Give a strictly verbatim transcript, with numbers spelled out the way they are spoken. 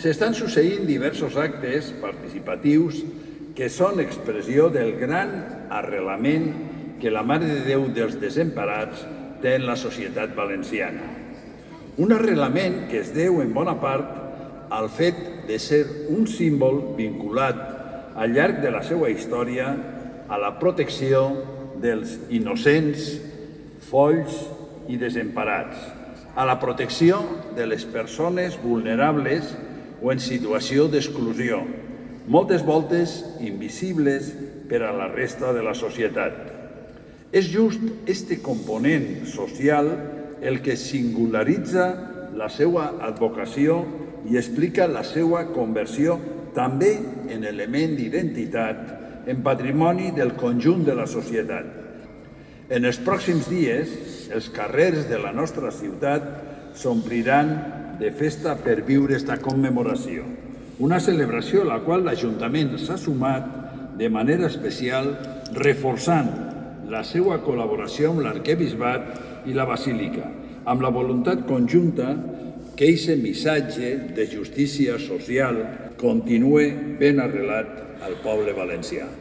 S'estan succeint diversos actes participatius que són expressió del gran arrelament que la Mare de Déu dels Desemparats té en la societat valenciana. Un arrelament que es deu en bona part al fet de ser un símbol vinculat al llarg de la seva història a la protecció dels innocents, folls i desemparats, a la protecció de les persones vulnerables o en situació d'exclusió, moltes voltes invisibles per a la resta de la societat. És just este component social el que singularitza la seva advocació i explica la seva conversió també en element d'identitat, en patrimoni del conjunt de la societat. En els pròxims dies, els carrers de la nostra ciutat s'ompliran de festa per viure esta commemoració. Una celebració a la qual l'Ajuntament s'ha sumat de manera especial, reforçant la seva col·laboració amb l'Arquebisbat i la Basílica, amb la voluntat conjunta que aquest missatge de justícia social continue ben arrelat al poble valencià.